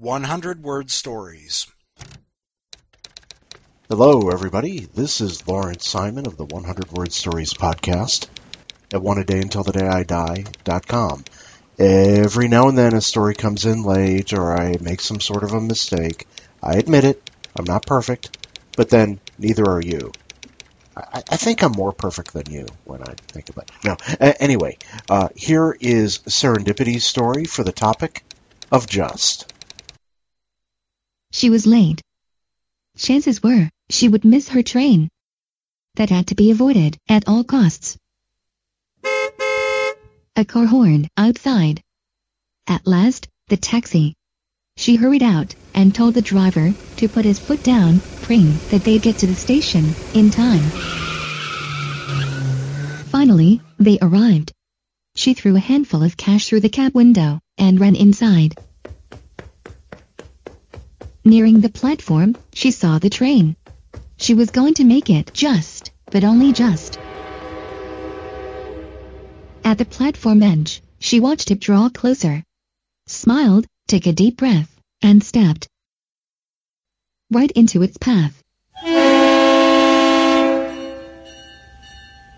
100-word stories. Hello, everybody. This is Lawrence Simon of the 100-word stories podcast at oneadayuntilthedayidie.com. Every now and then a story comes in late or I make some sort of a mistake. I admit it. I'm not perfect. But then neither are you. I think I'm more perfect than you when I think about it. No. Anyway, here is Serendipity's story for the topic of just. She was late. Chances were she would miss her train. That had to be avoided at all costs. A car horn outside. At last, the taxi. She hurried out and told the driver to put his foot down, praying that they'd get to the station in time. Finally, they arrived. She threw a handful of cash through the cab window and ran inside. Nearing the platform, she saw the train. She was going to make it just, but only just. At the platform edge, she watched it draw closer, smiled, took a deep breath, and stepped right into its path.